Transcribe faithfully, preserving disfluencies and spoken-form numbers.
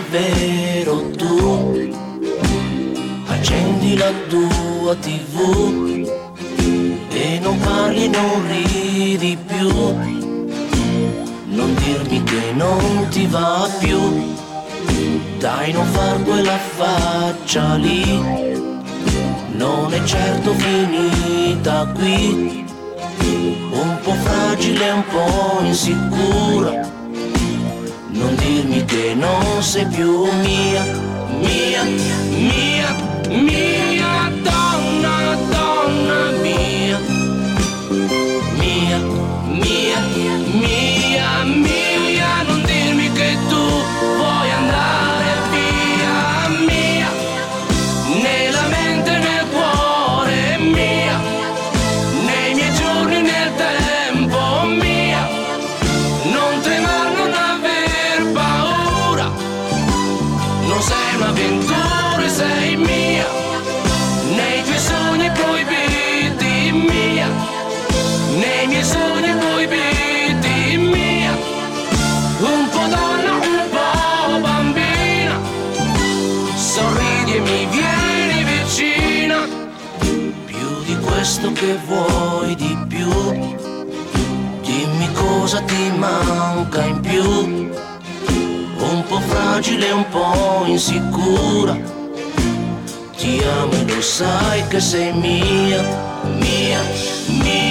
vero tu. Accendi la tua tivù e non parli e non ridi più. Non dirmi che non ti va più. Dai, non far quella faccia lì, non è certo finita qui. Un po' fragile, un po' insicura. Non dirmi che non sei più mia, mia, mia, mia donna, donna mia. Mia, mia, mia, mia. Non dirmi che tu vuoi andare via, mia. Nella mente e nel cuore, mia. Nei miei giorni, nel tempo, mia. Non tremare, non aver paura. Non sei un'avventura, sei mia. Nei tuoi sogni proibiti, mia. Nei miei sogni proibiti, mia. Un po' donna, un po' bambina. Sorridi e mi vieni vicina. Più di questo che vuoi di più. Dimmi cosa ti manca in più. Un po' fragile, un po' insicura. Ti amo e lo sai che sei mia, mia, mia.